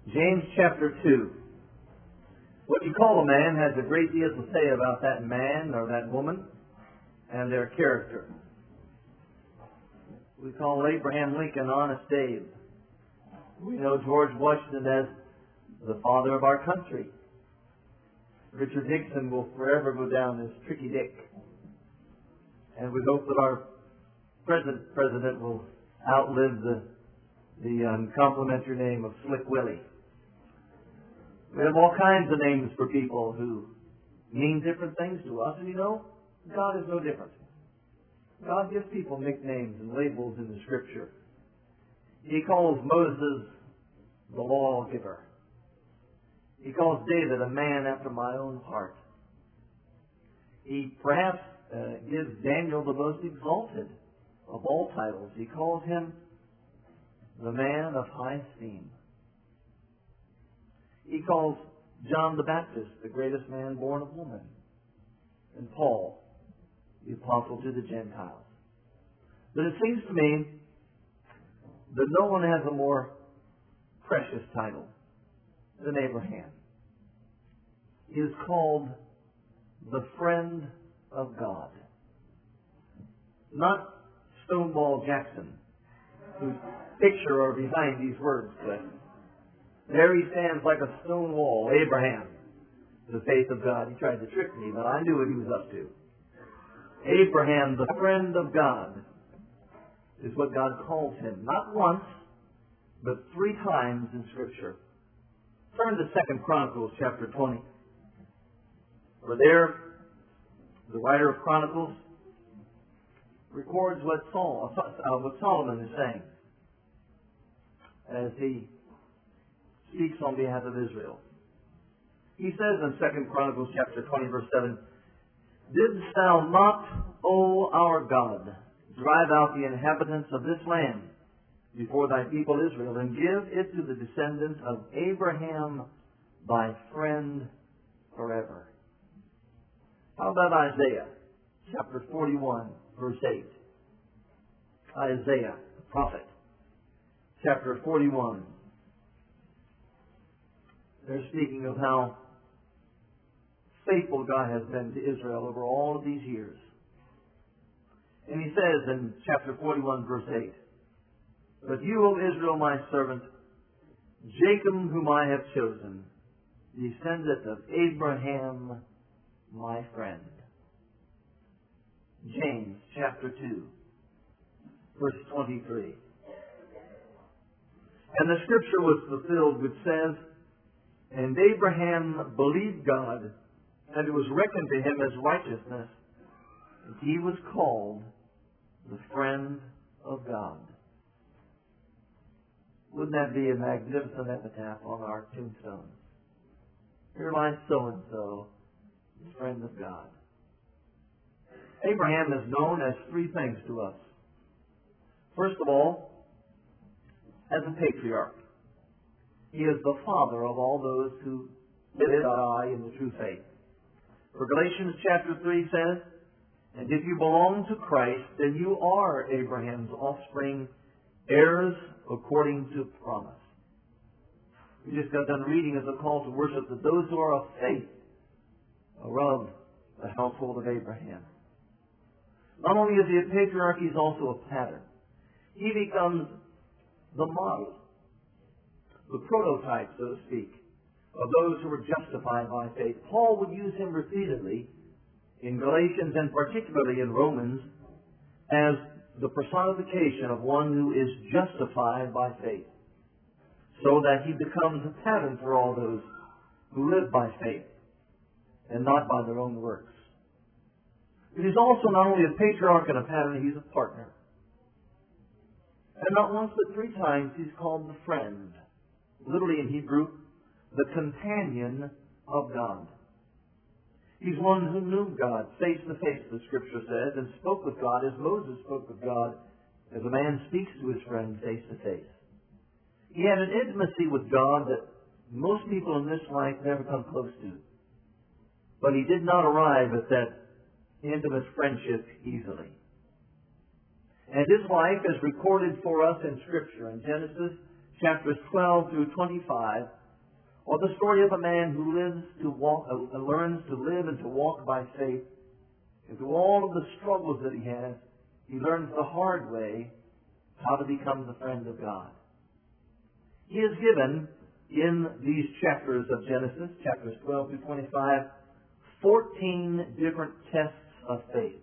James chapter 2. What you call a man has a great deal to say about that man or that woman and their character. We call Abraham Lincoln Honest Abe. We know George Washington as the father of our country. Richard Nixon will forever go down as Tricky Dick. And we hope that our present president will outlive the complimentary name of Slick Willie. We have all kinds of names for people who mean different things to us, and you know, God is no different. God gives people nicknames and labels in the Scripture. He calls Moses the lawgiver. He calls David a man after my own heart. He perhaps gives Daniel the most exalted of all titles. He calls him the man of high esteem. He calls John the Baptist the greatest man born of woman, and Paul the apostle to the Gentiles. But it seems to me that no one has a more precious title than Abraham. He is called the friend of God. Not Stonewall Jackson, whose picture are behind these words, Cliff. There he stands like a stone wall, Abraham, the faith of God. He tried to trick me, but I knew what he was up to. Abraham, the friend of God, is what God calls him. Not once, but 3 times in Scripture. Turn to 2 Chronicles chapter 20. For there, the writer of Chronicles records what Solomon is saying as he speaks on behalf of Israel. He says in 2 Chronicles chapter 20, verse 7, "Didst thou not, O our God, drive out the inhabitants of this land before thy people Israel, and give it to the descendants of Abraham thy friend forever?" How about Isaiah chapter 41, verse 8? Isaiah, the prophet, chapter 41. They're speaking of how faithful God has been to Israel over all of these years. And he says in chapter 41, verse 8, "But you, O Israel, my servant, Jacob, whom I have chosen, descendant of Abraham, my friend." James chapter 2, verse 23. "And the scripture was fulfilled which says, And Abraham believed God, and it was reckoned to him as righteousness, and he was called the friend of God." Wouldn't that be a magnificent epitaph on our tombstone? Here lies so-and-so, the friend of God. Abraham is known as 3 things to us. First of all, as a patriarch. He is the father of all those who live and die in the true faith. For Galatians chapter 3 says, "And if you belong to Christ, then you are Abraham's offspring, heirs according to promise." We just got done reading as a call to worship that those who are of faith are of the household of Abraham. Not only is he a patriarch, he's also a pattern. He becomes the model, the prototype, so to speak, of those who were justified by faith. Paul would use him repeatedly in Galatians and particularly in Romans as the personification of one who is justified by faith, so that he becomes a pattern for all those who live by faith and not by their own works. But he's also not only a patriarch and a pattern, he's a partner. And not once but 3 times he's called the friend. Literally in Hebrew, the companion of God. He's one who knew God face to face, the Scripture says, and spoke with God as Moses spoke with God, as a man speaks to his friend face to face. He had an intimacy with God that most people in this life never come close to. But he did not arrive at that intimate friendship easily. And his life is recorded for us in Scripture. In Genesis chapters 12 through 25, or the story of a man who learns to live and to walk by faith. And through all of the struggles that he has, he learns the hard way how to become the friend of God. He is given in these chapters of Genesis, chapters 12 through 25, 14 different tests of faith.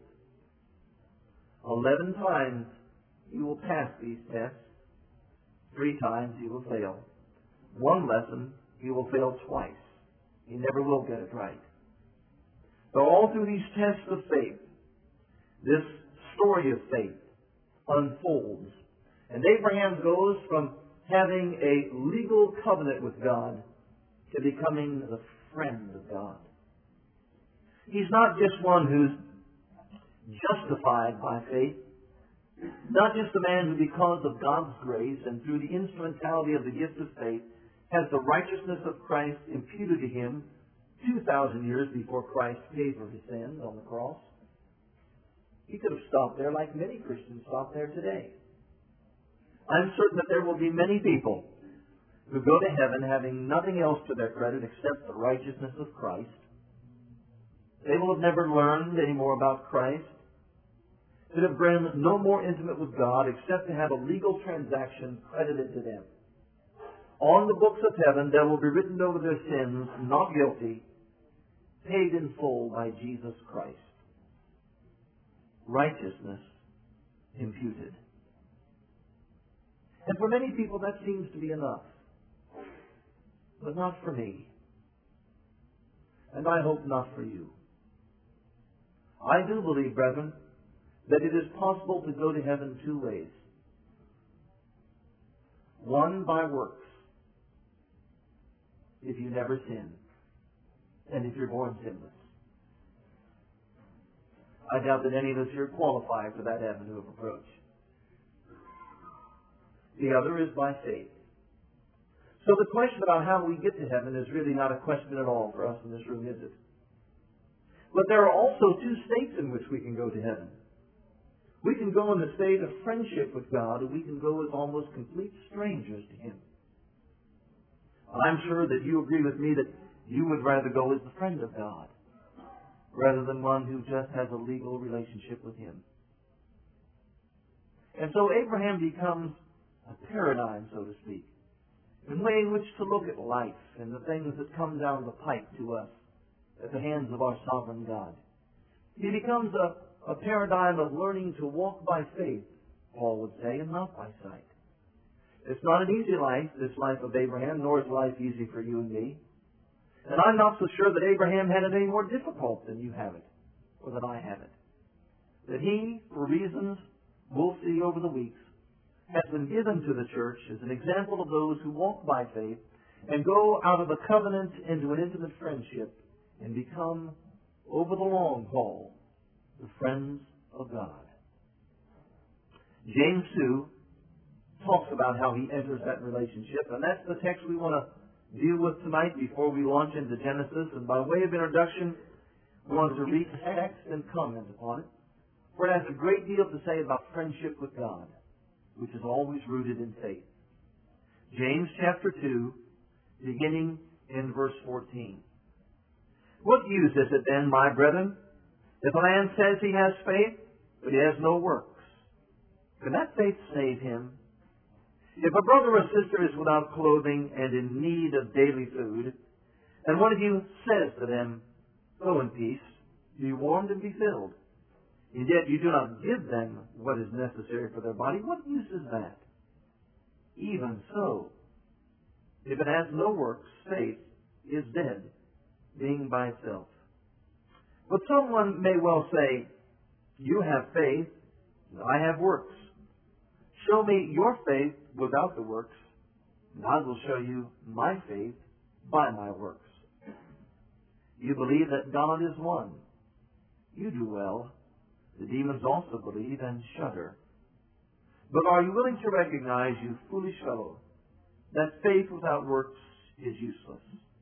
11 times he will pass these tests. 3 times he will fail. 1 lesson he will fail twice. He never will get it right. So all through these tests of faith, this story of faith unfolds. And Abraham goes from having a legal covenant with God to becoming the friend of God. He's not just one who's justified by faith, not just a man who, because of God's grace and through the instrumentality of the gift of faith, has the righteousness of Christ imputed to him 2,000 years before Christ paid for his sins on the cross. He could have stopped there like many Christians stop there today. I'm certain that there will be many people who go to heaven having nothing else to their credit except the righteousness of Christ. They will have never learned any more about Christ. They have been no more intimate with God except to have a legal transaction credited to them. On the books of heaven there will be written over their sins, not guilty, paid in full by Jesus Christ. Righteousness imputed. And for many people that seems to be enough. But not for me. And I hope not for you. I do believe, brethren, that it is possible to go to heaven 2 ways. One, by works, if you never sin, and if you're born sinless. I doubt that any of us here qualify for that avenue of approach. The other is by faith. So the question about how we get to heaven is really not a question at all for us in this room, is it? But there are also 2 states in which we can go to heaven. We can go in the state of friendship with God, and we can go as almost complete strangers to Him. I'm sure that you agree with me that you would rather go as the friend of God rather than one who just has a legal relationship with Him. And so Abraham becomes a paradigm, so to speak, in the way in which to look at life and the things that come down the pipe to us at the hands of our sovereign God. He becomes a paradigm of learning to walk by faith, Paul would say, and not by sight. It's not an easy life, this life of Abraham, nor is life easy for you and me. And I'm not so sure that Abraham had it any more difficult than you have it, or that I have it. That he, for reasons we'll see over the weeks, has been given to the church as an example of those who walk by faith and go out of a covenant into an intimate friendship and become, over the long haul, the friends of God. James 2 talks about how he enters that relationship, and that's the text we want to deal with tonight before we launch into Genesis. And by way of introduction, we want to read the text and comment upon it, for it has a great deal to say about friendship with God, which is always rooted in faith. James chapter 2, beginning in verse 14. What use is it then, my brethren, if a man says he has faith, but he has no works? Can that faith save him? If a brother or sister is without clothing and in need of daily food, and one of you says to them, go in peace, be warmed and be filled, and yet you do not give them what is necessary for their body, what use is that? Even so, if it has no works, faith is dead, being by itself. But someone may well say, you have faith, and I have works. Show me your faith without the works, and I will show you my faith by my works. You believe that God is one. You do well. The demons also believe and shudder. But are you willing to recognize, you foolish fellow, that faith without works is useless?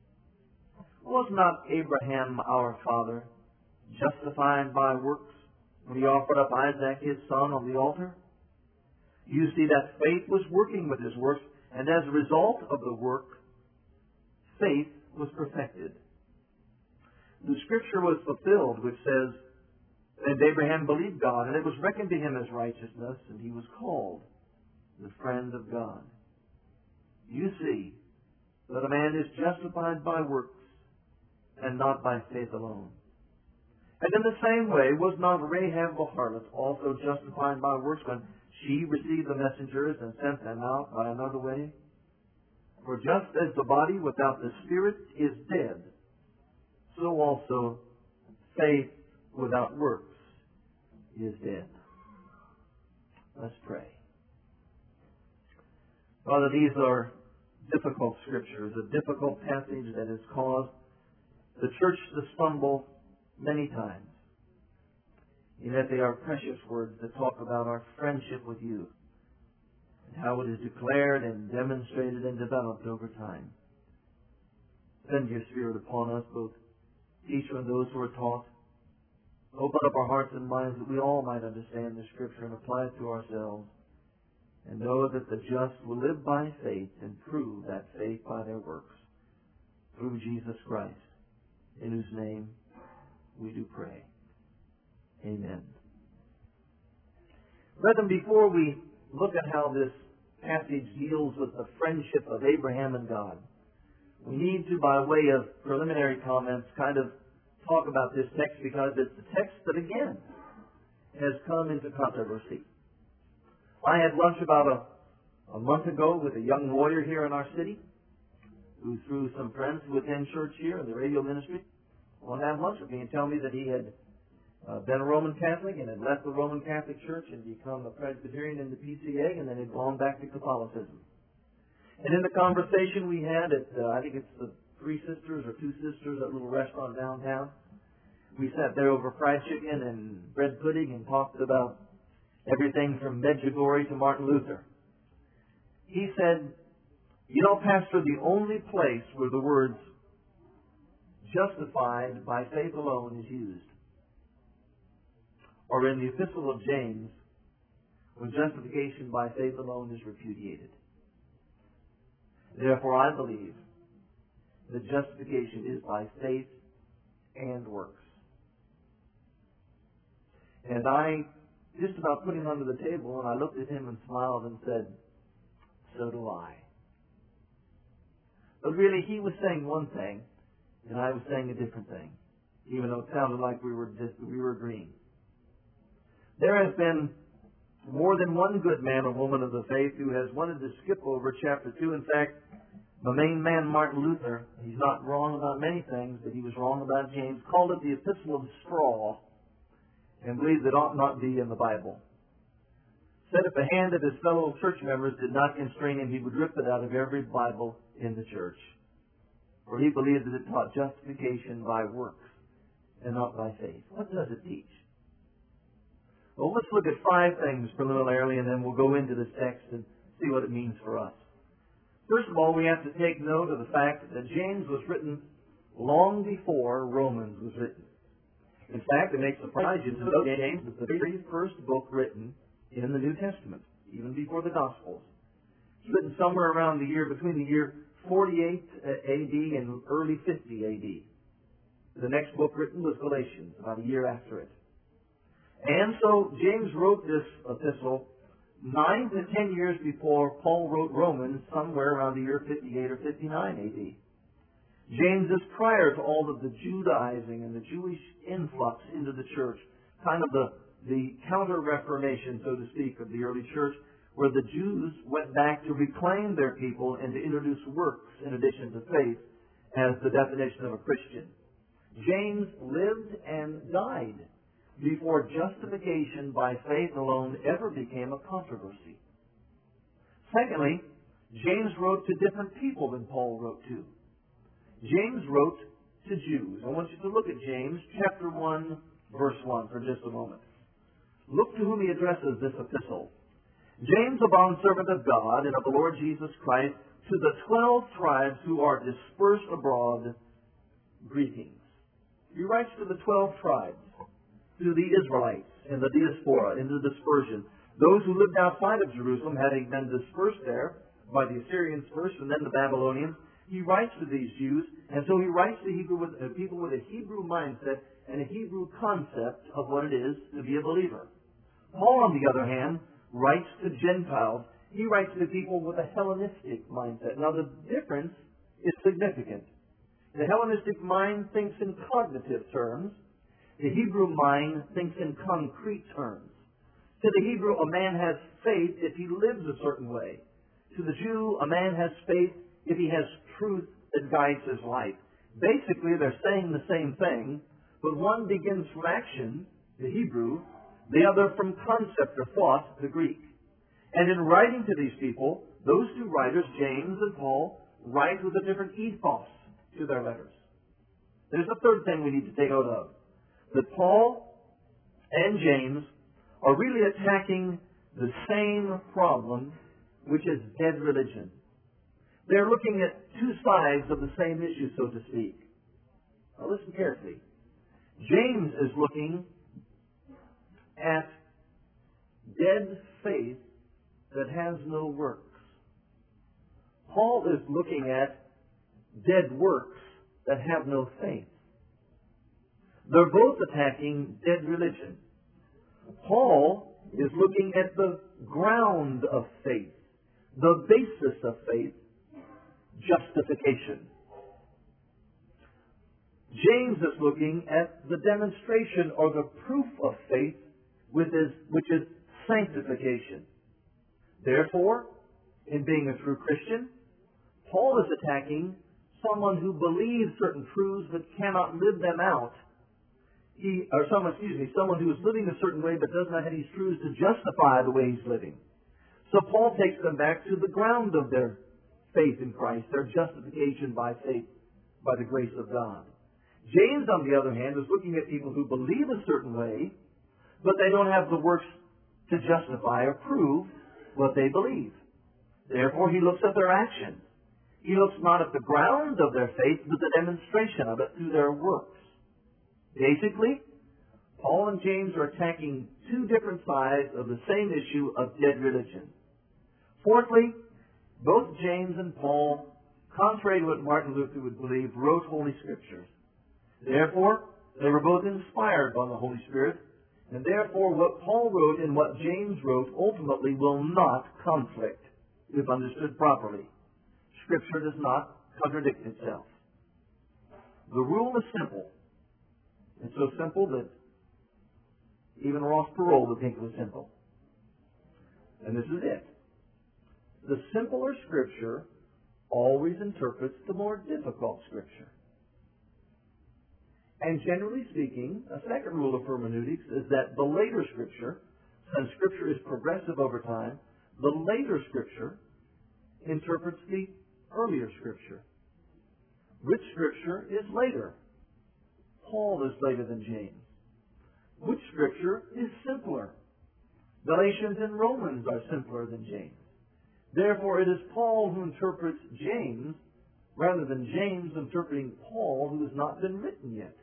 Was not Abraham our father justified by works when he offered up Isaac his son on the altar? You see that faith was working with his works, And as a result of the work, faith was perfected. The Scripture was fulfilled, which says, and Abraham believed God, and it was reckoned to him as righteousness, and he was called the friend of God. You see that a man is justified by works and not by faith alone. And in the same way, was not Rahab the harlot also justified by works when she received the messengers and sent them out by another way? For just as the body without the spirit is dead, so also faith without works is dead. Let's pray. Father, these are difficult scriptures, a difficult passage that has caused the church to stumble many times. And yet they are precious words that talk about our friendship with you and how it is declared and demonstrated and developed over time. Send your Spirit upon us, both teacher and those who are taught. Open up our hearts and minds that we all might understand the Scripture and apply it to ourselves, and know that the just will live by faith and prove that faith by their works. Through Jesus Christ, in whose name we do pray. Amen. Brethren, before we look at how this passage deals with the friendship of Abraham and God, we need to, by way of preliminary comments, kind of talk about this text, because it's the text that, again, has come into controversy. I had lunch about a month ago with a young lawyer here in our city who, through some friends within church here in the radio ministry, wanted to have lunch with me and tell me that he had been a Roman Catholic and had left the Roman Catholic Church and become a Presbyterian in the PCA, and then had gone back to Catholicism. And in the conversation we had at, I think it's the Three Sisters or Two Sisters, that little restaurant downtown, we sat there over fried chicken and bread pudding and talked about everything from Medjugorje to Martin Luther. He said, you know, Pastor, the only place where the words justified by faith alone is used, or in the Epistle of James, when justification by faith alone is repudiated. Therefore, I believe that justification is by faith and works. And I just about put him under the table, and I looked at him and smiled and said, so do I. But really, he was saying one thing, and I was saying a different thing, even though it sounded like we were agreeing. There has been more than one good man or woman of the faith who has wanted to skip over chapter 2. In fact, the main man, Martin Luther, he's not wrong about many things, but he was wrong about James, called it the Epistle of Straw, and believed it ought not be in the Bible. Said if the hand of his fellow church members did not constrain him, he would rip it out of every Bible in the church. For he believed that it taught justification by works and not by faith. What does it teach? Well, let's look at 5 things preliminarily, and then we'll go into this text and see what it means for us. First of all, we have to take note of the fact that James was written long before Romans was written. In fact, it may surprise you to know James was the very first book written in the New Testament, even before the Gospels. It's written somewhere around between the year 48 A.D. and early 50 A.D. The next book written was Galatians, about a year after it. And so James wrote this epistle 9 to 10 years before Paul wrote Romans, somewhere around the year 58 or 59 A.D. James is prior to all of the Judaizing and the Jewish influx into the church, kind of the counter-reformation, so to speak, of the early church, where the Jews went back to reclaim their people and to introduce works in addition to faith as the definition of a Christian. James lived and died before justification by faith alone ever became a controversy. Secondly, James wrote to different people than Paul wrote to. James wrote to Jews. I want you to look at James chapter 1, verse 1 for just a moment. Look to whom he addresses this epistle. James, a bondservant of God and of the Lord Jesus Christ, to the 12 tribes who are dispersed abroad, greetings. He writes to the 12 tribes, to the Israelites in the diaspora, in the dispersion, those who lived outside of Jerusalem, having been dispersed there by the Assyrians first and then the Babylonians. He writes to these Jews, and so he writes to people with a Hebrew mindset and a Hebrew concept of what it is to be a believer. Paul, on the other hand, writes to Gentiles. He writes to people with a Hellenistic mindset. Now, the difference is significant. The Hellenistic mind thinks in cognitive terms. The Hebrew mind thinks in concrete terms. To the Hebrew, a man has faith if he lives a certain way. To the Jew, a man has faith if he has truth that guides his life. Basically, they're saying the same thing, but one begins from action, the Hebrew, the other from concept or thought, the Greek. And in writing to these people, those two writers, James and Paul, write with a different ethos to their letters. There's a third thing we need to take note of. That Paul and James are really attacking the same problem, which is dead religion. They're looking at two sides of the same issue, so to speak. Now listen carefully. James is looking at dead faith that has no works. Paul is looking at dead works that have no faith. They're both attacking dead religion. Paul is looking at the ground of faith, the basis of faith, justification. James is looking at the demonstration or the proof of faith, which is sanctification. Therefore, in being a true Christian, Paul is attacking someone who believes certain truths but cannot live them out. Someone who is living a certain way but does not have these truths to justify the way he's living. So Paul takes them back to the ground of their faith in Christ, their justification by faith, by the grace of God. James, on the other hand, is looking at people who believe a certain way, but they don't have the works to justify or prove what they believe. Therefore, he looks at their actions. He looks not at the ground of their faith, but the demonstration of it through their works. Basically, Paul and James are attacking two different sides of the same issue of dead religion. Fourthly, both James and Paul, contrary to what Martin Luther would believe, wrote Holy Scriptures. Therefore, they were both inspired by the Holy Spirit, and therefore what Paul wrote and what James wrote ultimately will not conflict, if understood properly. Scripture does not contradict itself. The rule is simple. It's so simple that even Ross Perot would think it was simple. And this is it. The simpler Scripture always interprets the more difficult Scripture. And generally speaking, a second rule of hermeneutics is that the later Scripture, since Scripture is progressive over time, the later Scripture interprets the earlier Scripture. Which Scripture is later? Paul is later than James. Which Scripture is simpler? Galatians and Romans are simpler than James. Therefore, it is Paul who interprets James rather than James interpreting Paul, who has not been written yet.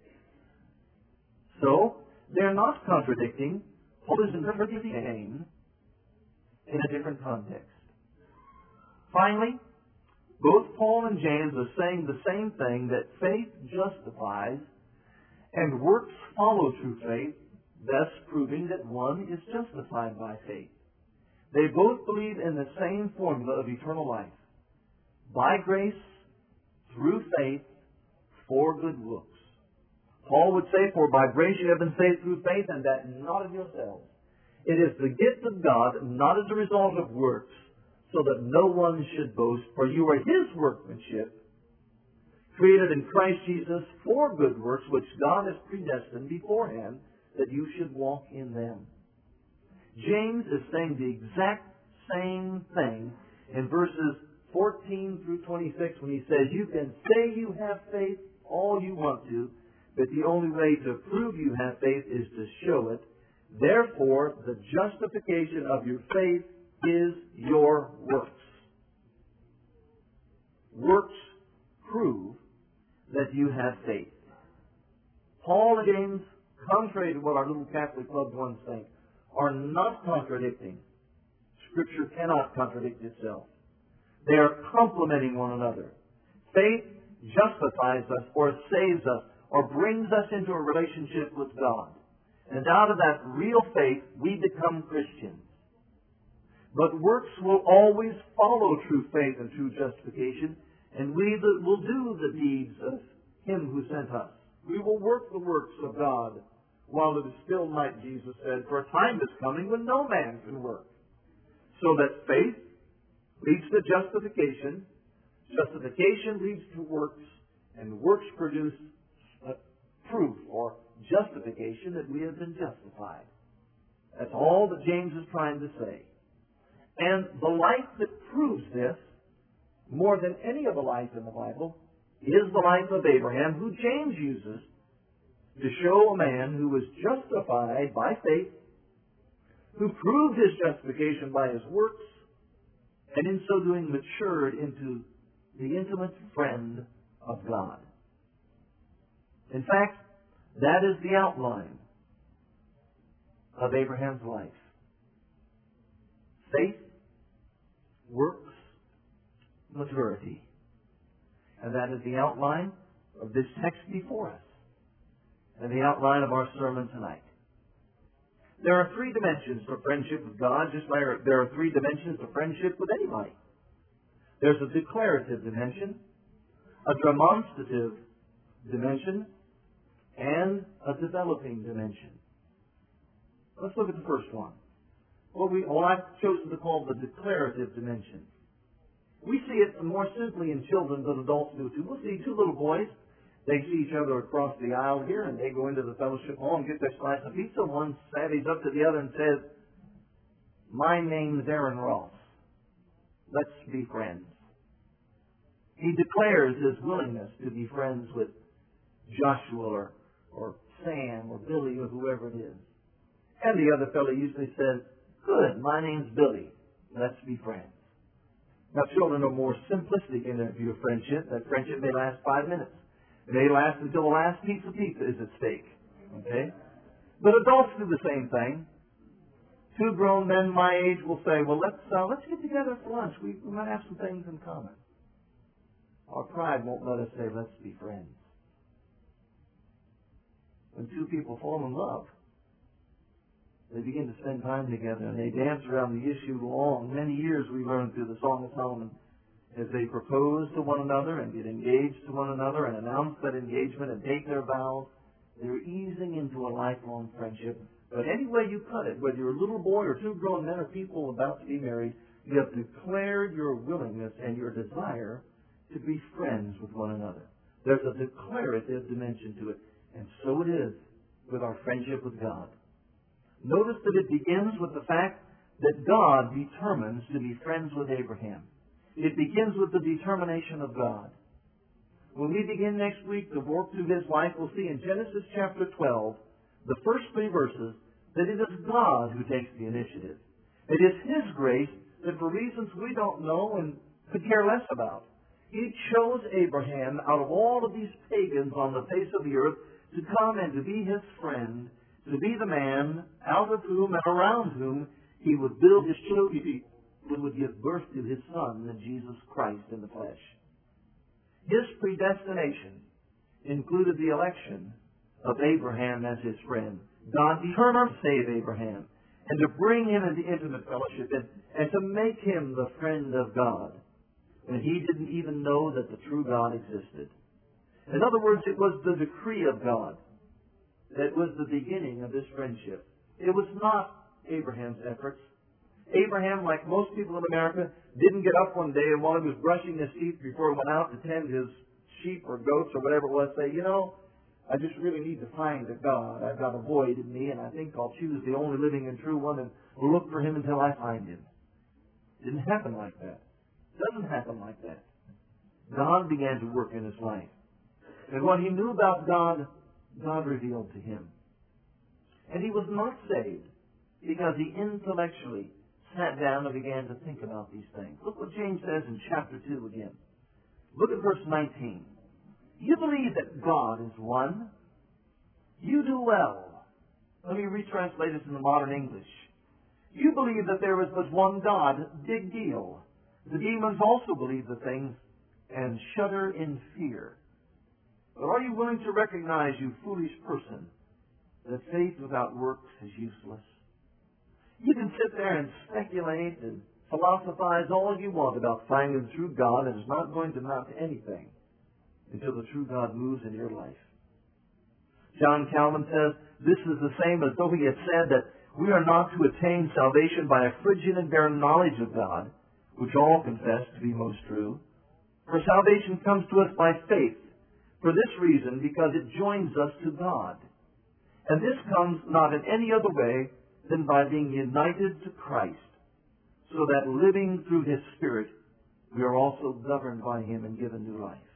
So, they're not contradicting. Paul is interpreting James in a different context. Finally, both Paul and James are saying the same thing, that faith justifies and works follow through faith, thus proving that one is justified by faith. They both believe in the same formula of eternal life. By grace, through faith, for good works. Paul would say, for by grace you have been saved through faith, and that not of yourselves. It is the gift of God, not as a result of works, so that no one should boast, for you are His workmanship, created in Christ Jesus for good works, which God has predestined beforehand that you should walk in them. James is saying the exact same thing in verses 14 through 26 when he says, you can say you have faith all you want to, but the only way to prove you have faith is to show it. Therefore, the justification of your faith is your works. Works prove that you have faith. Paul and James, contrary to what our little Catholic club ones think, are not contradicting. Scripture cannot contradict itself. They are complementing one another. Faith justifies us or saves us or brings us into a relationship with God. And out of that real faith, we become Christians. But works will always follow true faith and true justification, and we will do the deeds of Him who sent us. We will work the works of God while it is still night, Jesus said, for a time is coming when no man can work. So that faith leads to justification, justification leads to works, and works produce proof or justification that we have been justified. That's all that James is trying to say. And the life that proves this, more than any other life in the Bible, is the life of Abraham, who James uses to show a man who was justified by faith, who proved his justification by his works, and in so doing matured into the intimate friend of God. In fact, that is the outline of Abraham's life. Faith, works, maturity. And that is the outline of this text before us, and the outline of our sermon tonight. There are three dimensions to friendship with God, just like there are three dimensions to friendship with anybody. There's a declarative dimension, a demonstrative dimension, and a developing dimension. Let's look at the first one. What I've chosen to call the declarative dimension. We see it more simply in children than adults do too. We'll see two little boys. They see each other across the aisle here, and they go into the fellowship hall and get their slice of pizza. One savvies up to the other and says, "My name's Aaron Ross. Let's be friends." He declares his willingness to be friends with Joshua or Sam or Billy or whoever it is. And the other fellow usually says, "Good, my name's Billy. Let's be friends." Now, children are more simplistic in their view of friendship. That friendship may last 5 minutes. It may last until the last piece of pizza is at stake. Okay? But adults do the same thing. Two grown men my age will say, "Well, let's get together for lunch. We might have some things in common." Our pride won't let us say, "Let's be friends." When two people fall in love, they begin to spend time together, and they dance around the issue long. Many years we learned through the Song of Solomon as they propose to one another and get engaged to one another and announce that engagement and take their vows. They're easing into a lifelong friendship. But any way you cut it, whether you're a little boy or two grown men or people about to be married, you have declared your willingness and your desire to be friends with one another. There's a declarative dimension to it. And so it is with our friendship with God. Notice that it begins with the fact that God determines to be friends with Abraham. It begins with the determination of God. When we begin next week to work through his life, we'll see in Genesis chapter 12, the first 3 verses, that it is God who takes the initiative. It is his grace that for reasons we don't know and could care less about, he chose Abraham out of all of these pagans on the face of the earth to come and to be his friend, to be the man out of whom and around whom he would build his children and would give birth to his son, Jesus Christ in the flesh. His predestination included the election of Abraham as his friend. God determined to save Abraham and to bring him into intimate fellowship and to make him the friend of God when he didn't even know that the true God existed. In other words, it was the decree of God that was the beginning of this friendship. It was not Abraham's efforts. Abraham, like most people in America, didn't get up one day and while he was brushing his teeth before he went out to tend his sheep or goats or whatever it was, say, I just really need to find a God. I've got a void in me, and I think I'll choose the only living and true one and look for him until I find him. It didn't happen like that. It doesn't happen like that. God began to work in his life. And what he knew about God, God revealed to him. And he was not saved because he intellectually sat down and began to think about these things. Look what James says in chapter 2 again. Look at verse 19. You believe that God is one. You do well. Let me retranslate this into modern English. You believe that there is but one God, big deal. The demons also believe the things and shudder in fear. But are you willing to recognize, you foolish person, that faith without works is useless? You can sit there and speculate and philosophize all you want about finding the true God, and it's not going to amount to anything until the true God moves in your life. John Calvin says, this is the same as though he had said that we are not to attain salvation by a frigid and barren knowledge of God, which all confess to be most true. For salvation comes to us by faith, for this reason, because it joins us to God. And this comes not in any other way than by being united to Christ, so that living through His Spirit, we are also governed by Him and given new life.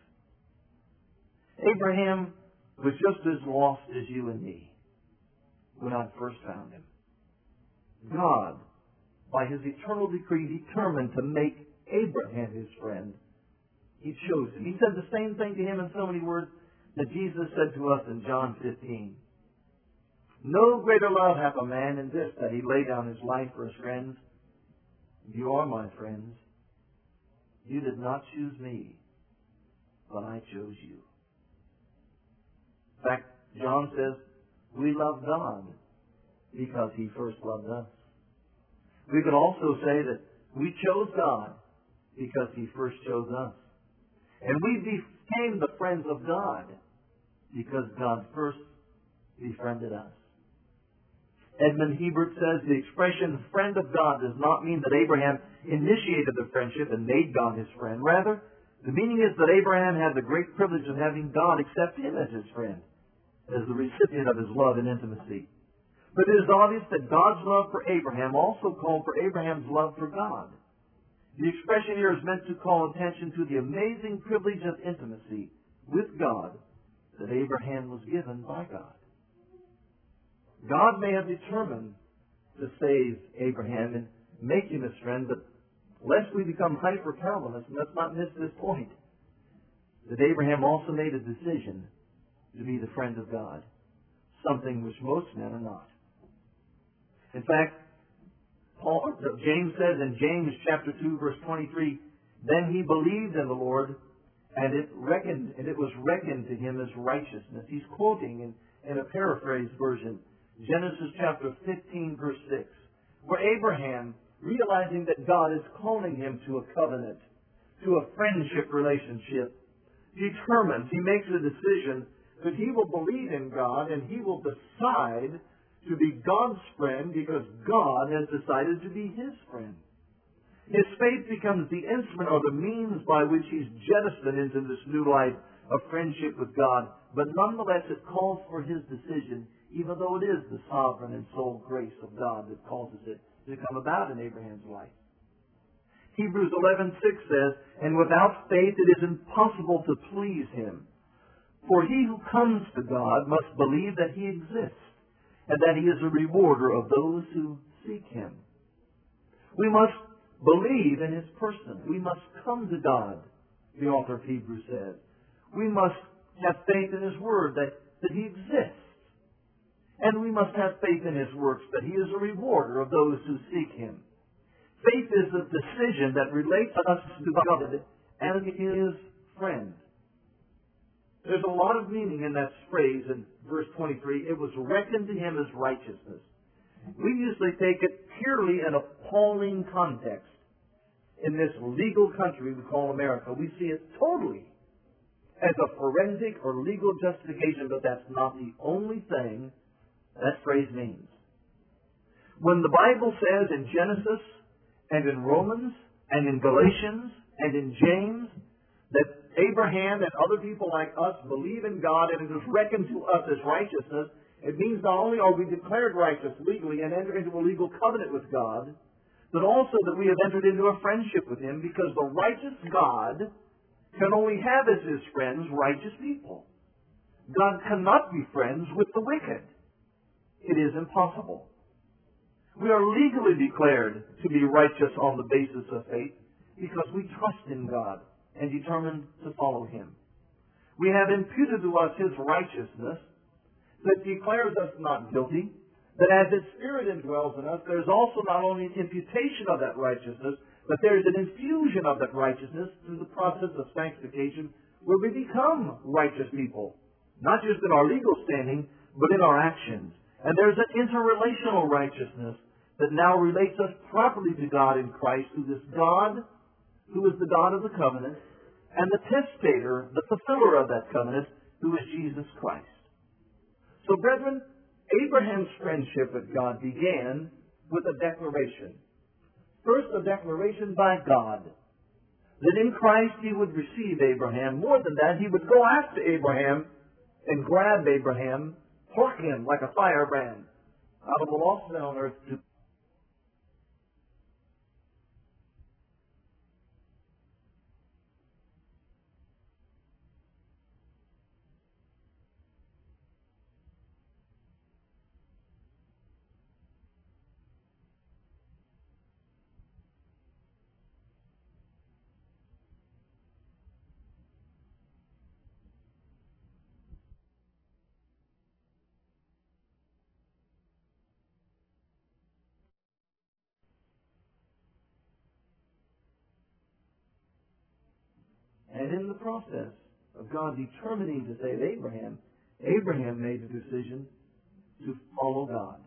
Abraham was just as lost as you and me when I first found him. God, by His eternal decree, determined to make Abraham His friend. He chose him. He said the same thing to him in so many words that Jesus said to us in John 15. No greater love hath a man than this, that he lay down his life for his friends. You are my friends. You did not choose me, but I chose you. In fact, John says, we love God because He first loved us. We could also say that we chose God because He first chose us. And we became the friends of God because God first befriended us. Edmund Hebert says the expression friend of God does not mean that Abraham initiated the friendship and made God his friend. Rather, the meaning is that Abraham had the great privilege of having God accept him as his friend, as the recipient of his love and intimacy. But it is obvious that God's love for Abraham also called for Abraham's love for God. The expression here is meant to call attention to the amazing privilege of intimacy with God that Abraham was given by God. God may have determined to save Abraham and make him his friend, but lest we become hyper-Calvinists, let's not miss this point, that Abraham also made a decision to be the friend of God, something which most men are not. In fact, James says in James chapter 2, verse 23, then he believed in the Lord, and it was reckoned to him as righteousness. He's quoting in a paraphrased version, Genesis chapter 15, verse 6, where Abraham, realizing that God is calling him to a covenant, to a friendship relationship, determines, he makes a decision that he will believe in God and he will decide to be God's friend because God has decided to be his friend. His faith becomes the instrument or the means by which he's jettisoned into this new life of friendship with God. But nonetheless, it calls for his decision, even though it is the sovereign and sole grace of God that causes it to come about in Abraham's life. Hebrews 11:6 says, and without faith it is impossible to please Him. For he who comes to God must believe that He exists, and that He is a rewarder of those who seek Him. We must believe in His person. We must come to God, the author of Hebrews says. We must have faith in His Word, that He exists. And we must have faith in His works, that He is a rewarder of those who seek Him. Faith is a decision that relates us to God as His friend. There's a lot of meaning in that phrase in verse 23. It was reckoned to him as righteousness. We usually take it purely in a appalling context. In this legal country we call America, we see it totally as a forensic or legal justification, but that's not the only thing that phrase means. When the Bible says in Genesis and in Romans and in Galatians and in James that Abraham and other people like us believe in God and it is reckoned to us as righteousness, it means not only are we declared righteous legally and enter into a legal covenant with God, but also that we have entered into a friendship with Him, because the righteous God can only have as His friends righteous people. God cannot be friends with the wicked. It is impossible. We are legally declared to be righteous on the basis of faith because we trust in God and determined to follow Him. We have imputed to us His righteousness that declares us not guilty, that as His Spirit indwells in us, there's also not only an imputation of that righteousness, But there's an infusion of that righteousness through the process of sanctification where we become righteous people, not just in our legal standing, but in our actions. And there's an interrelational righteousness that now relates us properly to God in Christ, who is God, who is the God of the covenant, and the testator, the fulfiller of that covenant, who is Jesus Christ. So, brethren, Abraham's friendship with God began with a declaration. First, a declaration by God that in Christ he would receive Abraham. More than that, he would go after Abraham and grab Abraham, pluck him like a firebrand out of the lost man on earth to And in the process of God determining to save Abraham, Abraham made the decision to follow God.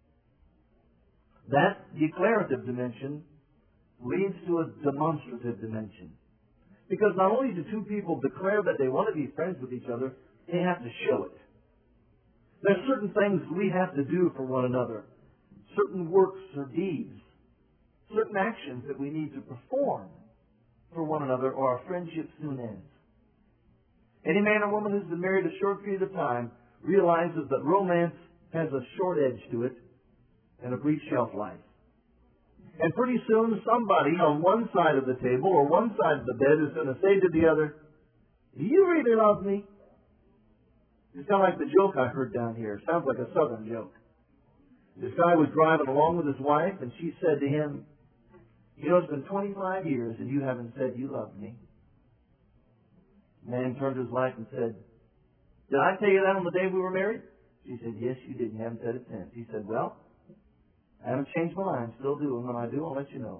That declarative dimension leads to a demonstrative dimension. Because not only do two people declare that they want to be friends with each other, they have to show it. There are certain things we have to do for one another, certain works or deeds, certain actions that we need to perform for one another, or our friendship soon ends. Any man or woman who's been married a short period of time realizes that romance has a short edge to it and a brief shelf life. And pretty soon somebody on one side of the table or one side of the bed is going to say to the other, "Do you really love me?" It's kind of like the joke I heard down here. It sounds like a southern joke. This guy was driving along with his wife, and she said to him, "You know, it's been 25 years and you haven't said you love me." The man turned to his wife and said, "Did I tell you that on the day we were married?" She said, "Yes, you did. You haven't said it since." He said, "Well, I haven't changed my mind. Still do. And when I do, I'll let you know."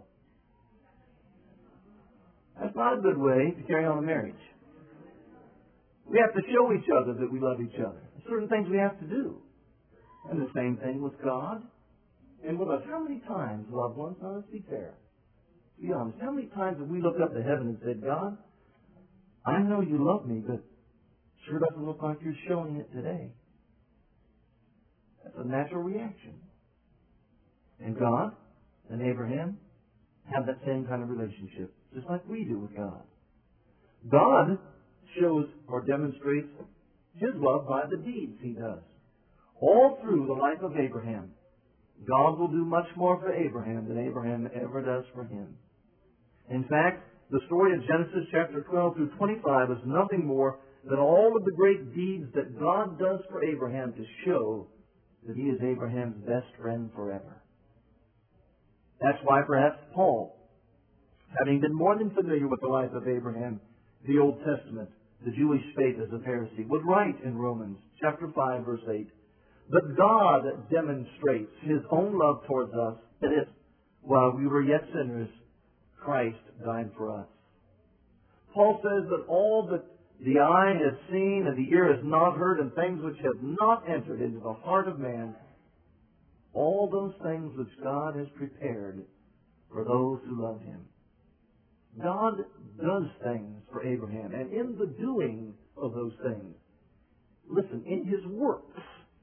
That's not a good way to carry on a marriage. We have to show each other that we love each other. There's certain things we have to do. And the same thing with God and with us. How many times, loved ones, now let's be fair, be honest, how many times have we looked up to heaven and said, "God, I know you love me, but sure doesn't look like you're showing it today." That's a natural reaction. And God and Abraham have that same kind of relationship, just like we do with God. God shows or demonstrates His love by the deeds He does. All through the life of Abraham, God will do much more for Abraham than Abraham ever does for him. In fact, the story of Genesis chapter 12 through 25 is nothing more than all of the great deeds that God does for Abraham to show that He is Abraham's best friend forever. That's why perhaps Paul, having been more than familiar with the life of Abraham, the Old Testament, the Jewish faith as a Pharisee, would write in Romans chapter 5, verse 8, "But God demonstrates His own love towards us, that is, while we were yet sinners, Christ died for us." Paul says that all that the eye has seen and the ear has not heard, and things which have not entered into the heart of man, all those things which God has prepared for those who love Him. God does things for Abraham, and in the doing of those things, listen, in His works,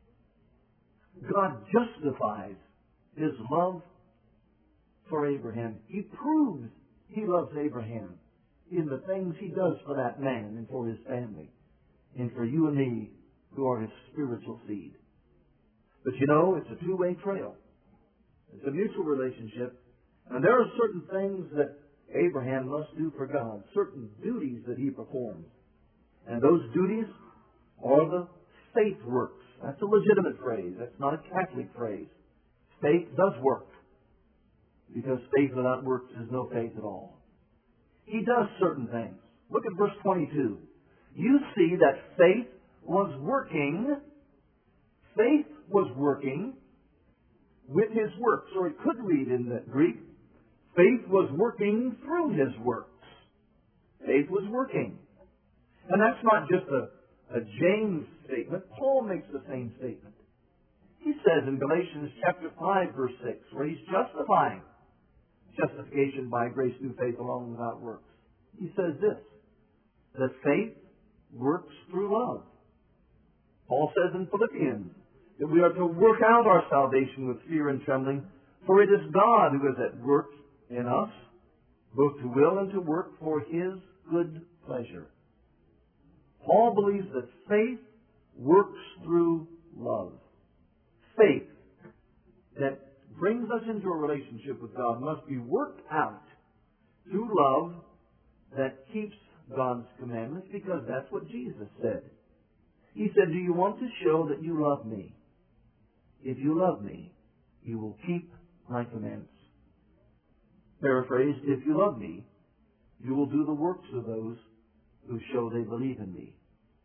God justifies His love for Abraham. He proves He loves Abraham in the things He does for that man and for his family, and for you and me who are His spiritual seed. But you know, it's a two-way trail. It's a mutual relationship. And there are certain things that Abraham must do for God, certain duties that he performs. And those duties are the faith works. That's a legitimate phrase. That's not a Catholic phrase. Faith does work, because faith without works is no faith at all. He does certain things. Look at verse 22. You see that faith was working. Faith was working with his works. Or it could read in the Greek, Faith was working through his works. Faith was working. And that's not just a James statement. Paul makes the same statement. He says in Galatians chapter 5, verse 6, where he's justifying justification by grace through faith alone without works. He says this, that faith works through love. Paul says in Philippians that we are to work out our salvation with fear and trembling, for it is God who is at work in us, both to will and to work for His good pleasure. Paul believes that faith works through love. Faith that brings us into a relationship with God must be worked out through love that keeps God's commandments, because that's what Jesus said. He said, do you want to show that you love me? If you love me, you will keep my commandments. Paraphrased, if you love me, you will do the works of those who show they believe in me.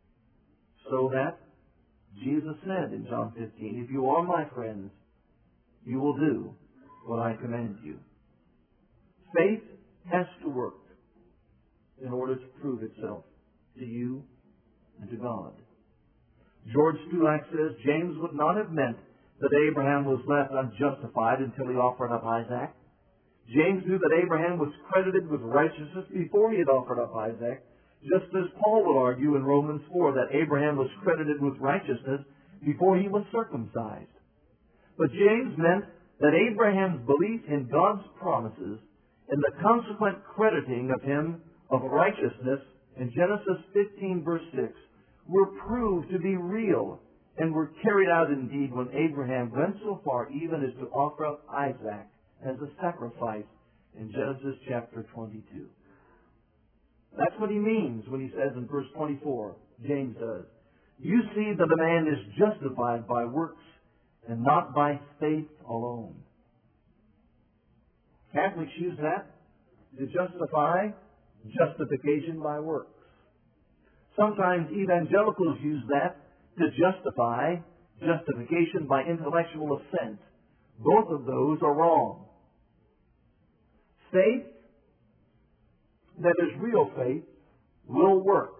So that Jesus said in John 15, if you are my friends, you will do what I command you. Faith has to work in order to prove itself to you and to God. George Stulac says James would not have meant that Abraham was left unjustified until he offered up Isaac. James knew that Abraham was credited with righteousness before he had offered up Isaac, just as Paul would argue in Romans 4 that Abraham was credited with righteousness before he was circumcised. But James meant that Abraham's belief in God's promises and the consequent crediting of him of righteousness in Genesis 15 verse 6 were proved to be real and were carried out indeed when Abraham went so far even as to offer up Isaac as a sacrifice in Genesis chapter 22. That's what he means when he says in verse 24, James does, you see that a man is justified by works and not by faith alone. Catholics use that to justify justification by works. Sometimes evangelicals use that to justify justification by intellectual assent. Both of those are wrong. Faith that is real faith will work.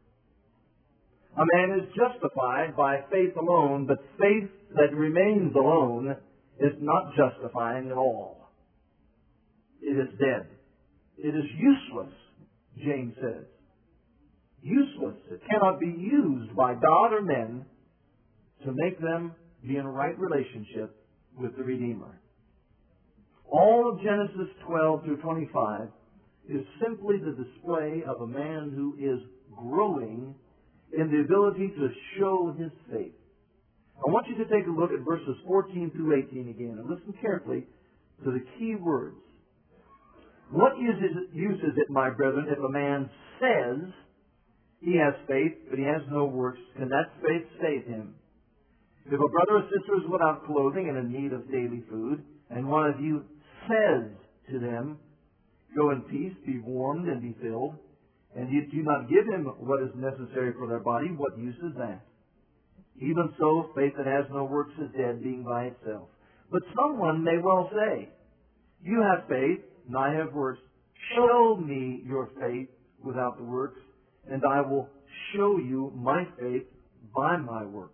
A man is justified by faith alone, but faith that remains alone is not justifying at all. It is dead. It is useless, James says. Useless. It cannot be used by God or men to make them be in a right relationship with the Redeemer. All of Genesis 12 through 25 is simply the display of a man who is growing in the ability to show his faith. I want you to take a look at verses 14 through 18 again and listen carefully to the key words. What use is it, my brethren, if a man says he has faith, but he has no works? Can that faith save him? If a brother or sister is without clothing and in need of daily food, and one of you says to them, go in peace, be warmed, and be filled, and you do not give him what is necessary for their body, what use is that? Even so, faith that has no works is dead, being by itself. But someone may well say, you have faith, and I have works. Show me your faith without the works, and I will show you my faith by my works.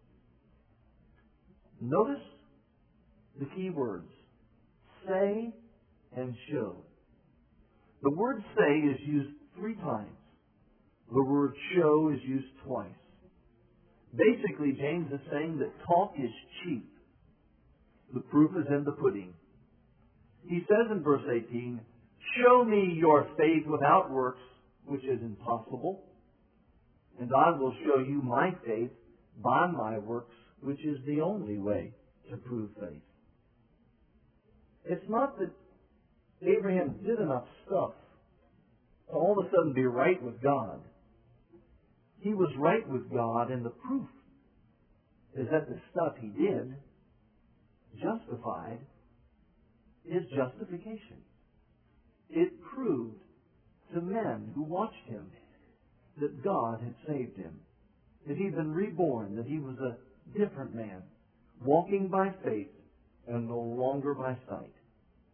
Notice the key words, say and show. The word say is used 3 times. The word show is used twice. Basically, James is saying that talk is cheap. The proof is in the pudding. He says in verse 18, show me your faith without works, which is impossible, and I will show you my faith by my works, which is the only way to prove faith. It's not that Abraham did enough stuff to all of a sudden be right with God. He was right with God, and the proof is that the stuff he did justified his justification. It proved to men who watched him that God had saved him, that he'd been reborn, that he was a different man, walking by faith and no longer by sight.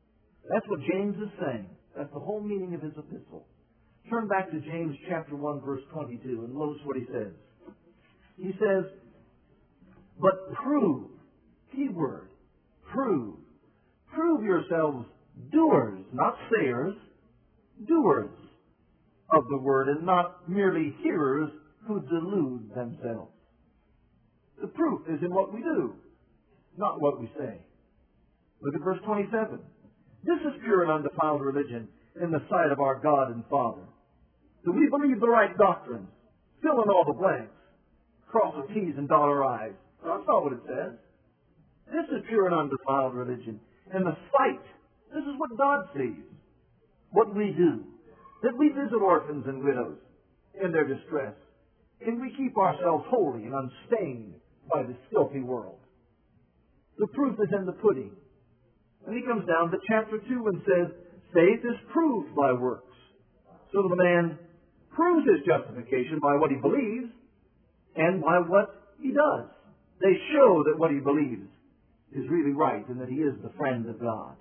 That's what James is saying. That's the whole meaning of his epistle. Turn back to James chapter 1, verse 22, and notice what he says. He says, but prove, key word, prove yourselves doers, not sayers, doers of the word, and not merely hearers who delude themselves. The proof is in what we do, not what we say. Look at verse 27. This is pure and undefiled religion in the sight of our God and Father. Do we believe the right doctrines? Fill in all the blanks. Cross the T's and dot our I's. That's not what it says. This is pure and undefiled religion in the sight. This is what God sees. What we do. That we visit orphans and widows in their distress. And we keep ourselves holy and unstained by this filthy world. The proof is in the pudding. And he comes down to chapter 2 and says, faith is proved by works. So the man proves his justification by what he believes and by what he does. They show that what he believes is really right and that he is the friend of God.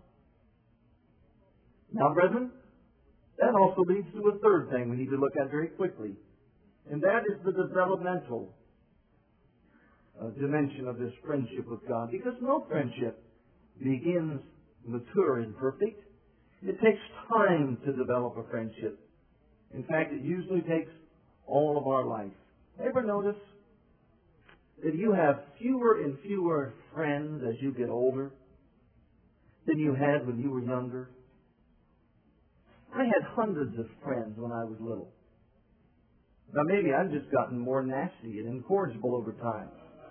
Now, brethren, that also leads to a third thing we need to look at very quickly, and that is the developmental dimension of this friendship with God, because no friendship begins mature and perfect. It takes time to develop a friendship. In fact, it usually takes all of our life. Ever notice that you have fewer and fewer friends as you get older than you had when you were younger? I had hundreds of friends when I was little. Now maybe I've just gotten more nasty and incorrigible over time.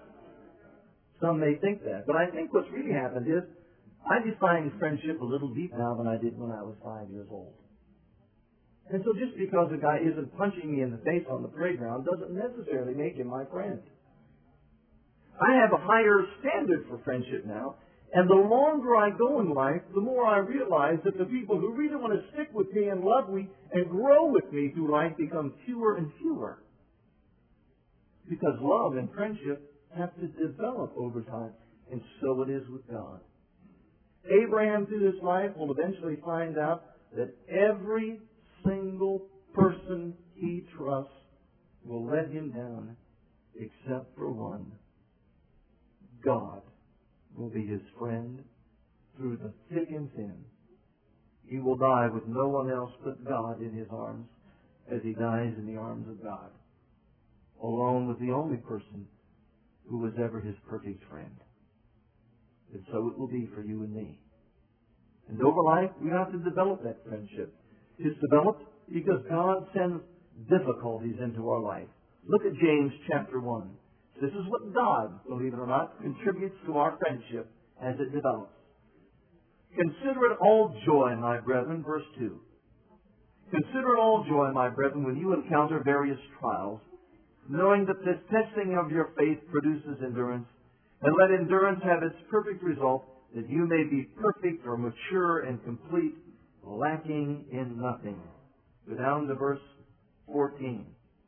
Some may think that, but I think what's really happened is I define friendship a little deeper now than I did when I was 5 years old. And so just because a guy isn't punching me in the face on the playground doesn't necessarily make him my friend. I have a higher standard for friendship now, and the longer I go in life, the more I realize that the people who really want to stick with me and love me and grow with me through life become fewer and fewer. Because love and friendship have to develop over time, and so it is with God. Abraham through his life will eventually find out that every single person he trusts will let him down except for one. God will be his friend through the thick and thin. He will die with no one else but God in his arms as he dies in the arms of God, alone with the only person who was ever his perfect friend. And so it will be for you and me. And over life, we have to develop that friendship. It's developed because God sends difficulties into our life. Look at James chapter 1. This is what God, believe it or not, contributes to our friendship as it develops. Consider it all joy, my brethren, verse 2. Consider it all joy, my brethren, when you encounter various trials, knowing that this testing of your faith produces endurance, and let endurance have its perfect result, that you may be perfect or mature and complete, lacking in nothing. Go down to verse 14.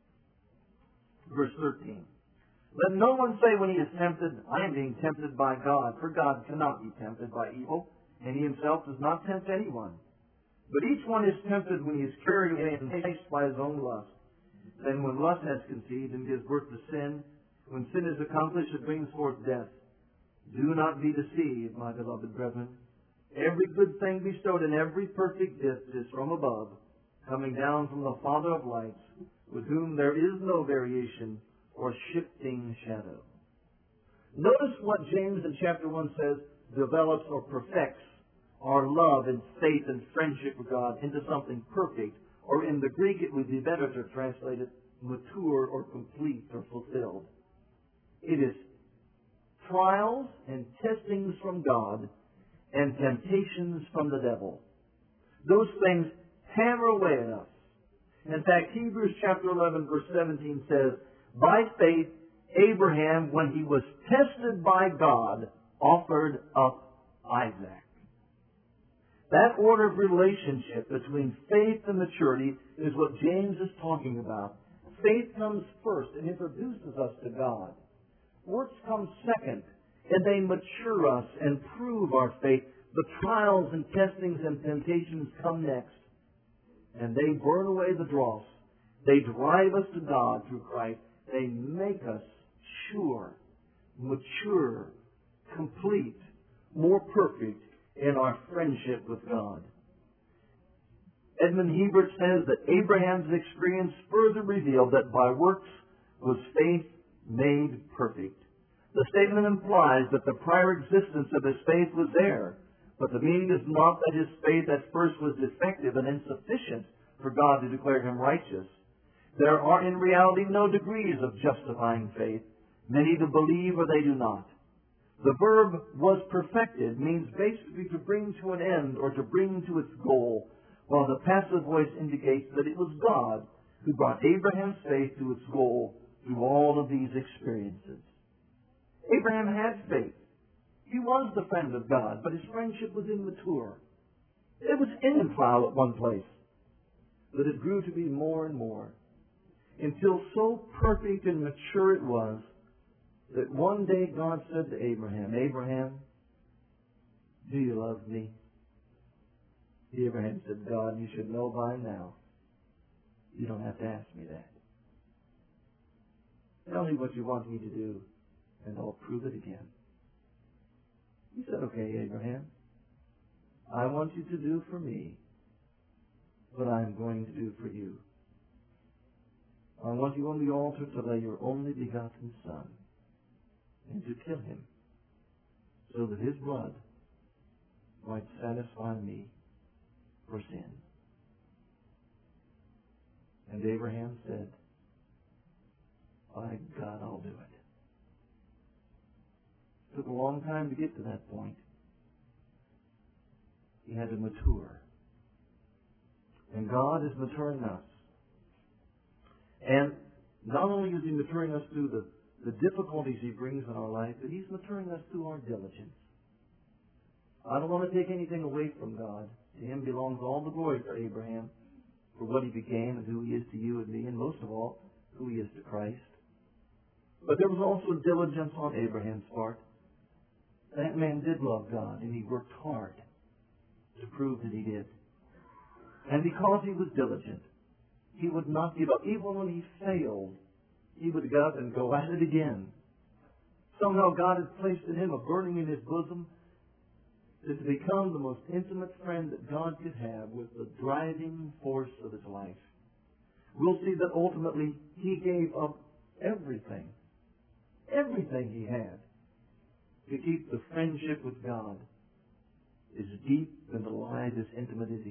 Verse 13. Let no one say when he is tempted, I am being tempted by God, for God cannot be tempted by evil, and he himself does not tempt anyone. But each one is tempted when he is carried away and enticed by his own lust. Then when lust has conceived and gives birth to sin, when sin is accomplished, it brings forth death. Do not be deceived, my beloved brethren. Every good thing bestowed and every perfect gift is from above, coming down from the Father of lights, with whom there is no variation or shifting shadow. Notice what James in chapter 1 says develops or perfects our love and faith and friendship with God into something perfect, or in the Greek it would be better to translate it mature or complete or fulfilled. It is trials and testings from God and temptations from the devil. Those things hammer away at us. In fact, Hebrews chapter 11 verse 17 says, by faith, Abraham, when he was tested by God, offered up Isaac. That order of relationship between faith and maturity is what James is talking about. Faith comes first and introduces us to God. Works come second, and they mature us and prove our faith The trials and testings and temptations come next, and they burn away the dross. They drive us to God through Christ. They make us sure, mature, complete, more perfect in our friendship with God. Edmund Hebert says that Abraham's experience further revealed that by works was faith made perfect. The statement implies that the prior existence of his faith was there, but the meaning is not that his faith at first was defective and insufficient for God to declare him righteous. There are in reality no degrees of justifying faith. Many either believe or they do not. The verb was perfected means basically to bring to an end or to bring to its goal, while the passive voice indicates that it was God who brought Abraham's faith to its goal through all of these experiences. Abraham had faith. He was the friend of God, but his friendship was immature. It was infantile at one place, but it grew to be more and more, until so perfect and mature it was that one day God said to Abraham, "Abraham, do you love me?" Abraham said, "God, you should know by now. You don't have to ask me that. Tell me what you want me to do, and I'll prove it again." He said, "Okay, Abraham, I want you to do for me what I'm going to do for you. I want you on the altar to lay your only begotten Son and to kill him so that his blood might satisfy me for sin." And Abraham said, "By God, I'll do it." It took a long time to get to that point. He had to mature. And God is maturing us. And not only is He maturing us through the difficulties He brings in our life, but He's maturing us through our diligence. I don't want to take anything away from God. To Him belongs all the glory for Abraham, for what he became and who he is to you and me, and most of all, who he is to Christ. But there was also diligence on Abraham's part. That man did love God, and he worked hard to prove that he did. And because he was diligent, he would not give up. Even when he failed, he would get up and go at it again. Somehow God had placed in him a burning in his bosom that to become the most intimate friend that God could have was the driving force of his life. We'll see that ultimately he gave up everything he had, to keep the friendship with God as deep and alive, as intimate as he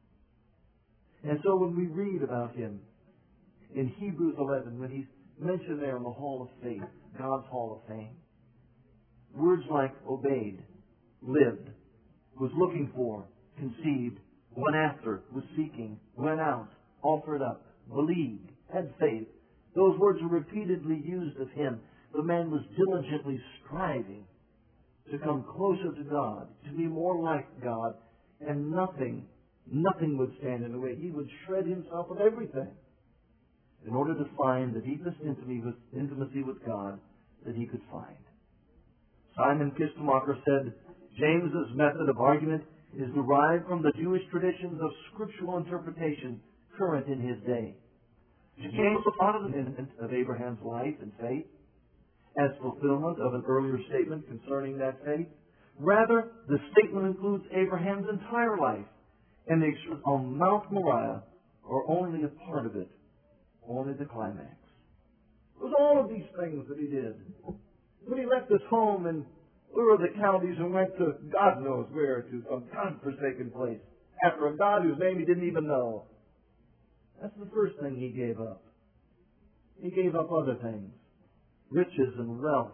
could. And so when we read about him in Hebrews 11, when he's mentioned there in the Hall of Faith, God's Hall of Fame, words like obeyed, lived, was looking for, conceived, went after, was seeking, went out, offered up, believed, had faith. Those words are repeatedly used of him. The man was diligently striving to come closer to God, to be more like God, and nothing would stand in the way. He would shred himself of everything in order to find the deepest intimacy with God that he could find. Simon Kistemacher said, James's method of argument is derived from the Jewish traditions of scriptural interpretation current in his day. James was not an incident of Abraham's life and faith as fulfillment of an earlier statement concerning that faith. Rather, the statement includes Abraham's entire life, and the experience on Mount Moriah are only a part of it, only the climax. It was all of these things that he did. When he left his home in Ur of the Chaldees and went to God knows where, to some God-forsaken place, after a God whose name he didn't even know. That's the first thing he gave up. He gave up other things, riches and wealth.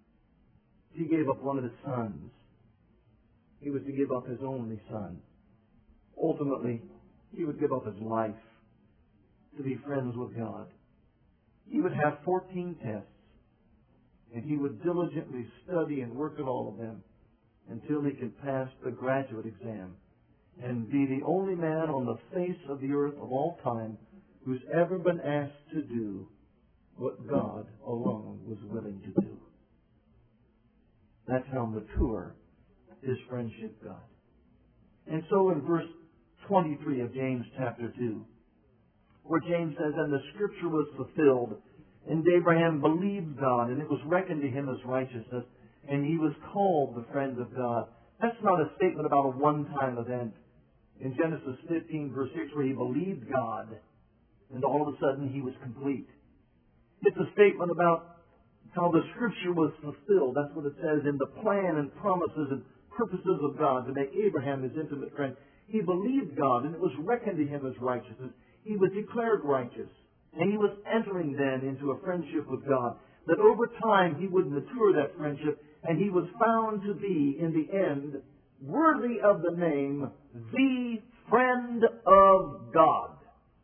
He gave up one of his sons. He was to give up his only son. Ultimately, he would give up his life to be friends with God. He would have 14 tests, and he would diligently study and work at all of them until he could pass the graduate exam and be the only man on the face of the earth of all time who's ever been asked to do what God alone was willing to do. That's how mature his friendship got. And so in verse 23 of James chapter 2, where James says, "And the scripture was fulfilled, and Abraham believed God, and it was reckoned to him as righteousness, and he was called the friend of God." That's not a statement about a one-time event. In Genesis 15, verse 6, where he believed God, and all of a sudden he was complete. It's a statement about how the scripture was fulfilled. That's what it says in the plan and promises and purposes of God to make Abraham his intimate friend. He believed God, and it was reckoned to him as righteousness. He was declared righteous, and he was entering then into a friendship with God, that over time he would mature that friendship, and he was found to be, in the end, worthy of the name, the friend of God.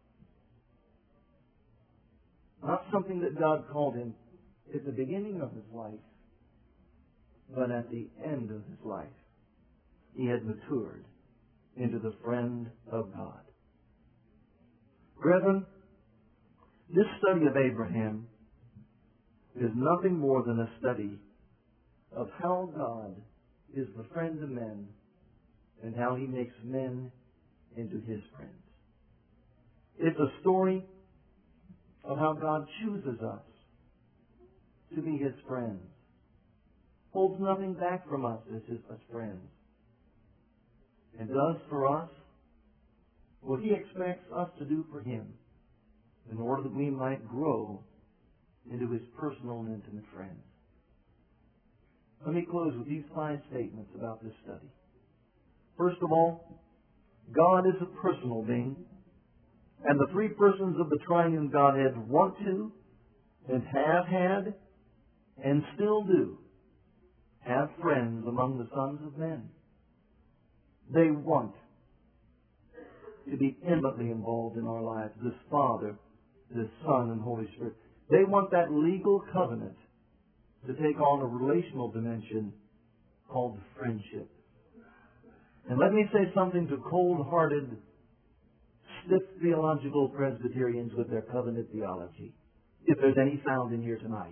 Not something that God called him at the beginning of his life, but at the end of his life. He had matured into the friend of God. Brethren, this study of Abraham is nothing more than a study of how God is the friend of men and how he makes men into his friends. It's a story of how God chooses us to be his friends, holds nothing back from us as his friends, and does for us what he expects us to do for him in order that we might grow into his personal and intimate friends. Let me close with these 5 statements about this study. First of all, God is a personal being, and the 3 persons of the triune Godhead want to, and have had, and still do, have friends among the sons of men. They want to be intimately involved in our lives, this Father, this Son, and Holy Spirit. They want that legal covenant to take on a relational dimension called friendship. And let me say something to cold-hearted, stiff theological Presbyterians with their covenant theology, if there's any found in here tonight.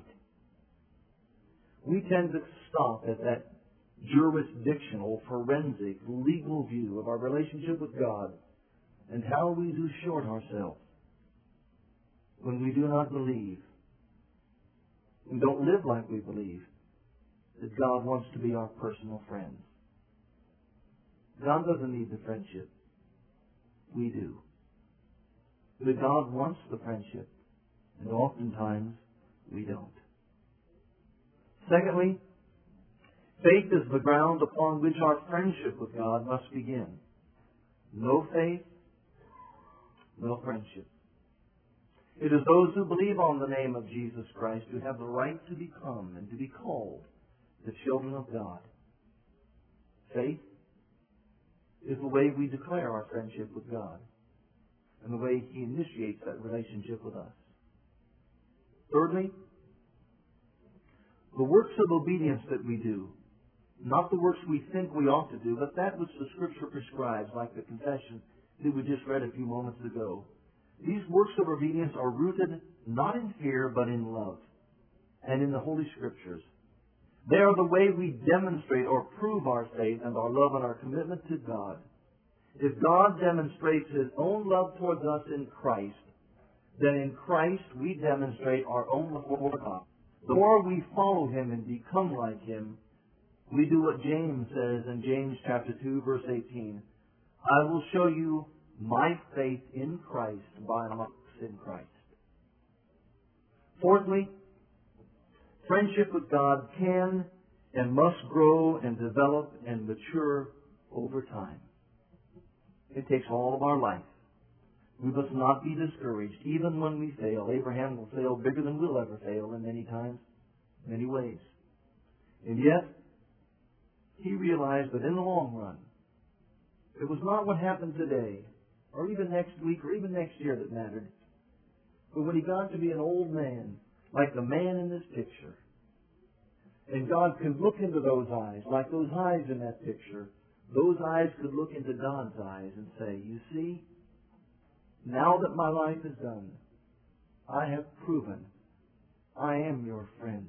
We tend to stop at that jurisdictional, forensic, legal view of our relationship with God and how we do short ourselves when we do not believe and don't live like we believe that God wants to be our personal friend. God doesn't need the friendship. We do. But God wants the friendship, and oftentimes we don't. Secondly, faith is the ground upon which our friendship with God must begin. No faith, no friendship. It is those who believe on the name of Jesus Christ who have the right to become and to be called the children of God. Faith is the way we declare our friendship with God and the way he initiates that relationship with us. Thirdly, the works of obedience that we do, not the works we think we ought to do, but that which the Scripture prescribes, like the confession that we just read a few moments ago. These works of obedience are rooted not in fear, but in love and in the Holy Scriptures. They are the way we demonstrate or prove our faith and our love and our commitment to God. If God demonstrates his own love towards us in Christ, then in Christ we demonstrate our own love for God. The more we follow him and become like him, we do what James says in James chapter 2, verse 18. I will show you my faith in Christ by my works in Christ. Fourthly, friendship with God can and must grow and develop and mature over time. It takes all of our life. We must not be discouraged, even when we fail. Abraham will fail bigger than we'll ever fail in many times, many ways. And yet, he realized that in the long run, it was not what happened today, or even next week, or even next year that mattered. But when he got to be an old man, like the man in this picture, and God could look into those eyes, like those eyes in that picture, those eyes could look into God's eyes and say, you see, now that my life is done, I have proven I am your friend,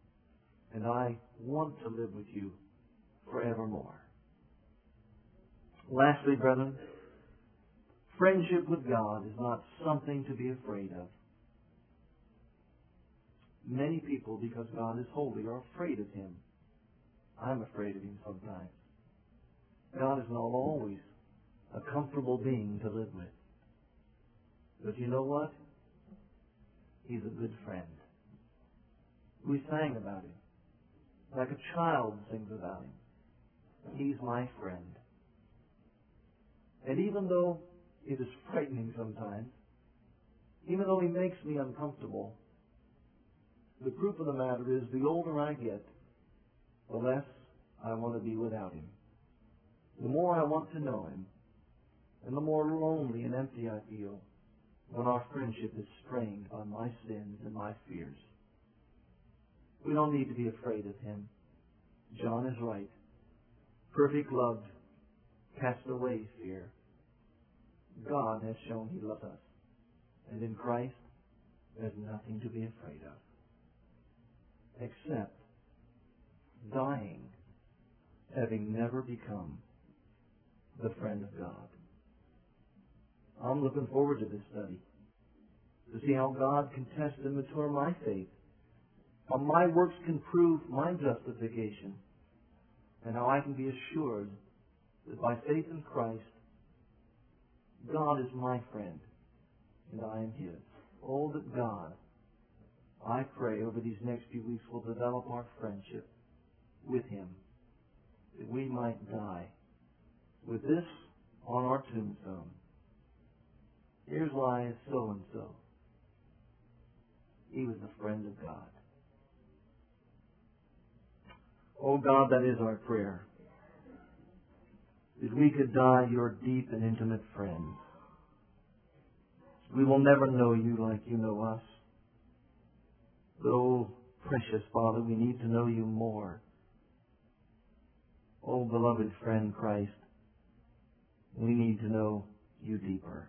and I want to live with you forevermore. Lastly, brethren, friendship with God is not something to be afraid of. Many people, because God is holy, are afraid of Him. I'm afraid of Him sometimes. God is not always a comfortable being to live with. But you know what? He's a good friend. We sang about Him, like a child sings about Him. He's my friend. And even though it is frightening sometimes, even though He makes me uncomfortable, the proof of the matter is the older I get, the less I want to be without Him. The more I want to know Him, and the more lonely and empty I feel when our friendship is strained by my sins and my fears. We don't need to be afraid of Him. John is right. Perfect love casts away fear. God has shown He loves us. And in Christ, there's nothing to be afraid of, except dying, having never become the friend of God. I'm looking forward to this study, to see how God can test and mature my faith, how my works can prove my justification, and how I can be assured that by faith in Christ, God is my friend, and I am His. Oh, that God, I pray, over these next few weeks will develop our friendship with Him, that we might die with this on our tombstone. Here's lies so-and-so. He was a friend of God. Oh God, that is our prayer, that we could die your deep and intimate friends. We will never know you like you know us. But oh, precious Father, we need to know you more. Oh, beloved friend Christ, we need to know you deeper.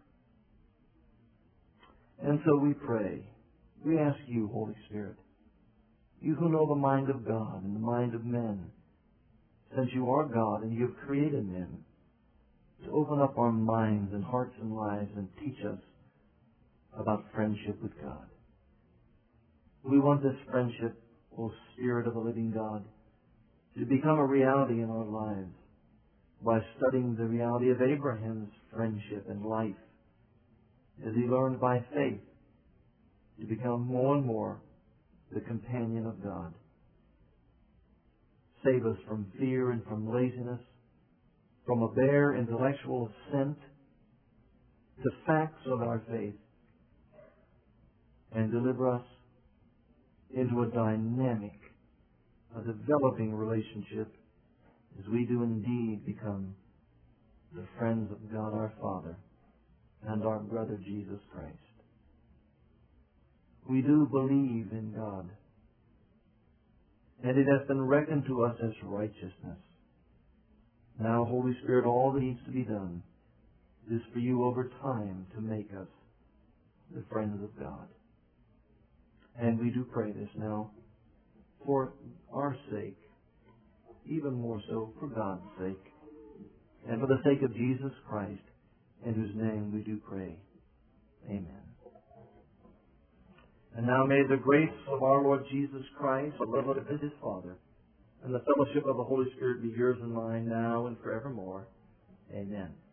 And so we pray. We ask you, Holy Spirit, you who know the mind of God and the mind of men, since you are God and you have created men, to open up our minds and hearts and lives and teach us about friendship with God. We want this friendship, O Spirit of the living God, to become a reality in our lives by studying the reality of Abraham's friendship and life as he learned by faith to become more and more the companion of God. Save us from fear and from laziness, from a bare intellectual assent to facts of our faith, and deliver us into a dynamic, a developing relationship as we do indeed become the friends of God our Father and our brother Jesus Christ. We do believe in God, and it has been reckoned to us as righteousness. Now, Holy Spirit, all that needs to be done is for you over time to make us the friends of God. And we do pray this now for our sake, even more so for God's sake, and for the sake of Jesus Christ, in whose name we do pray. Amen. And now may the grace of our Lord Jesus Christ, the love of His Father, and the fellowship of the Holy Spirit be yours and mine now and forevermore. Amen.